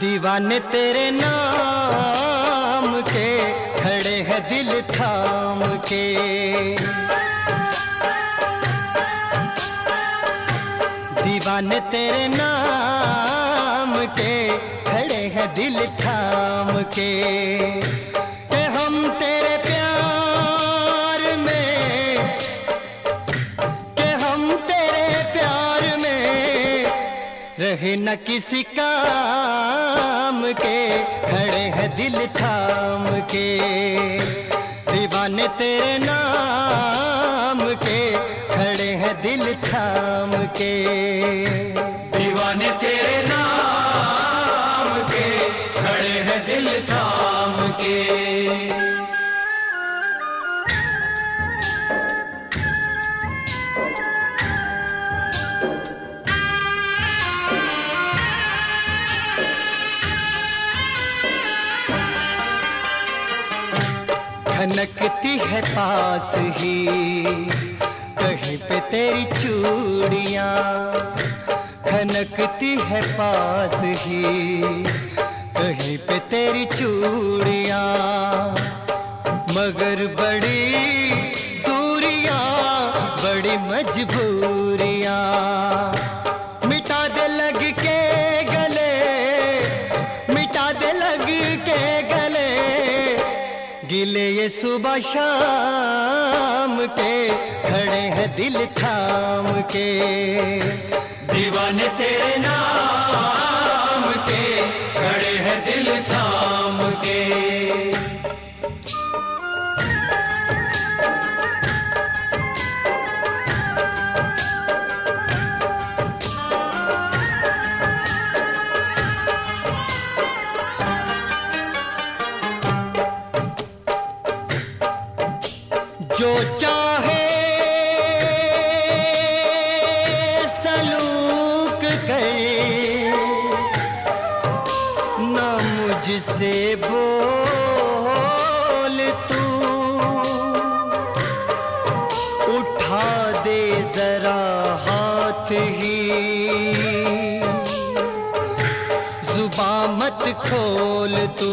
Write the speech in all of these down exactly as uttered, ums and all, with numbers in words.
दीवाने तेरे नाम के खड़े हैं दिल थाम के। दीवाने तेरे नाम के खड़े हैं दिल थाम के। कि हम तेरे प्यार में, कि हम तेरे प्यार में रहे न किसी काम के, खड़े हैं दिल थाम के। दीवाने तेरे नाम के खड़े हैं दिल थाम के। दीवाने तेरे नाम के खड़े हैं दिल थाम के। खनकती है पास ही कहीं पे तेरी चूड़ियां, खनकती है पास ही कहीं पे तेरी चूड़ियां। मगर बड़ी दूरियां, बड़ी मजबूरियां, मिटा दे लग के गले, मिटा दे लग के गले, गिले ये सुबह शाम के खड़े हैं दिल थाम के। दीवाने तेरे नाम के खड़े हैं दिल थाम के। जो चाहे सलूक करे, ना मुझसे बोल तू, उठा दे जरा हाथ ही, जुबां मत खोल तू।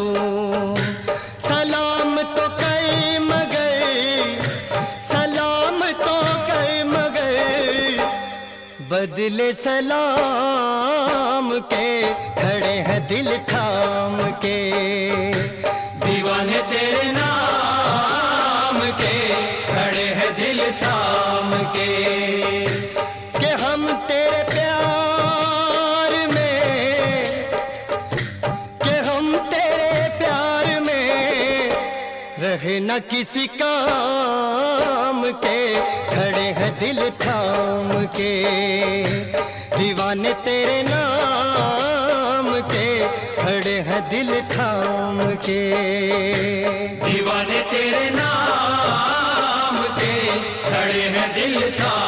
सलाम तो कर मगर, सलाम तो कर मगर, बदले सलाम के खड़े हैं दिल थाम के। दीवाने तेरे नाम के खड़े हैं दिल थाम के। कि हम तेरे प्यार में, कि हम तेरे प्यार में रहे न किसी काम के, खड़े हैं दिल थाम के। दीवाने तेरे नाम के खड़े हैं दिल थाम के। दीवाने तेरे नाम के खड़े हैं दिल थाम